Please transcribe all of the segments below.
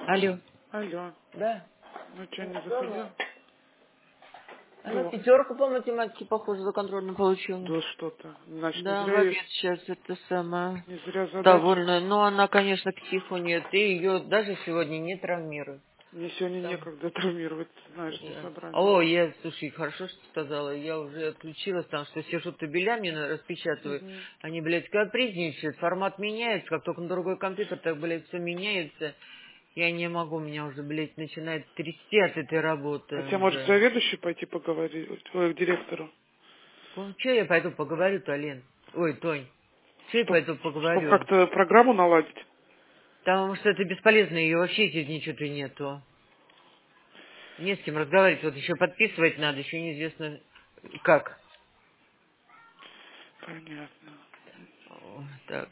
Алло. Алло. Да. Ну что, не заходил? Она Да. пятерку по математике, похоже, за контрольную получила. Да что-то. Значит, не Да, в зря обед ей, сейчас это самое. не зря задачи. Довольно. Но она, конечно, к психу нет. И ее даже сегодня не травмируют. Мне сегодня Там. некогда травмировать, знаешь, на Я... собрании. О, я, слушай, хорошо, что сказала. Я уже отключилась там, что сижу табеля мне распечатываю. Угу. Они, блядь, капризничают. Формат меняется. Как только на другой компьютер, так, блядь, все меняется. Я не могу, меня уже, блядь, начинает трясти от этой работы Хотя, может, уже. заведующий пойти поговорить, к директору, Ну, че я пойду поговорю-то, Лен? Ой, Тонь, че я пойду чтобы поговорю? как-то программу наладить. Потому что это бесполезно, ее вообще здесь ничего-то нету. Не с кем разговаривать, вот еще подписывать надо, еще неизвестно как. Понятно. О, так,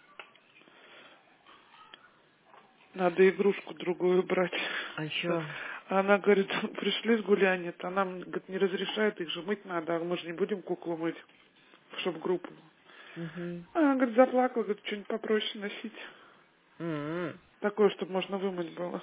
Надо игрушку другую брать. а еще... Она говорит, пришли с гуляния, она, говорит, не разрешает, их же мыть надо, а мы же не будем куклу мыть, чтобы группу. Угу. Она, говорит, заплакала, говорит, что-нибудь попроще носить. М-м, Такое, чтобы можно вымыть было.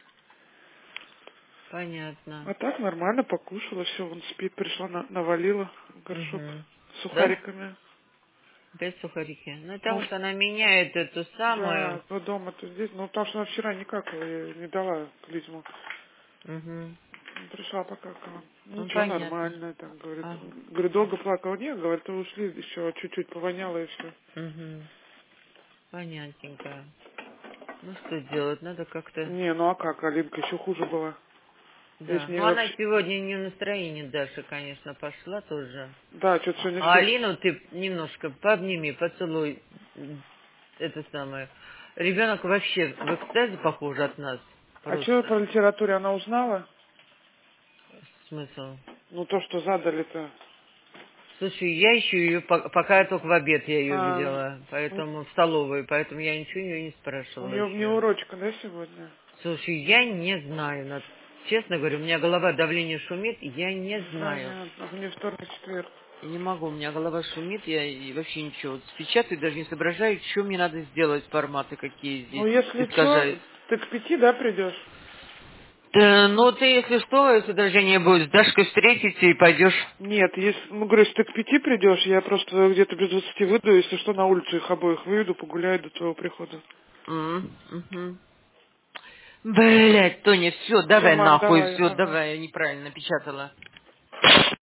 понятно. А так нормально покушала, все, вон спит, пришла, навалила горшок Угу. с Да? сухариками. Опять сухарики. Ну, потому Ну, что она меняет эту самую... да, но дома-то здесь, ну, потому что она вчера не какала, я не дала клизму. Угу. Пришла покакала. Ну, Ничего, понятно. нормально, там, говорит. А, Говорю, долго плакала? Нет, говорит, то ушли, еще чуть-чуть повоняло и все. угу. Понятненько. Ну, что делать? Надо как-то... Не, ну а как, Алинка еще хуже была. Я с Да. ней Ну, она вообще... сегодня не в настроении, Даша, конечно, пошла тоже. Да, что-то сегодня А все... Алину ты немножко пообними, поцелуй. Это самое. Ребенок вообще в экстазе похож от нас. А что Просто. по литературе она узнала? Смысл. Ну, то, что задали-то. Слушай, я еще ее, пока я только в обед я ее А, видела, ну, поэтому в столовой, поэтому я ничего ее не у спрашивала нее не еще. урочка, да, сегодня? Слушай, я не знаю, честно говорю, у меня голова, давление шумит, я не знаю. Понятно. У нее вторник, четверг. Я не могу, у меня голова шумит, я и вообще ничего. Вот печатать даже не соображаю, что мне надо сделать, форматы какие Ну, здесь если что, искажают. ты к 5, да, придешь? Да, ну ты, если что, если дрожание будет, с Дашкой встретите и пойдешь. Нет, если, ну, говорю, если ты к 5 придешь, я просто где-то без 20 выйду, если что, на улицу их обоих выведу, погуляю до твоего прихода. Угу. Блять, Тоня, все, Все, давай мам, нахуй, давай, все, ага. давай, я неправильно напечатала.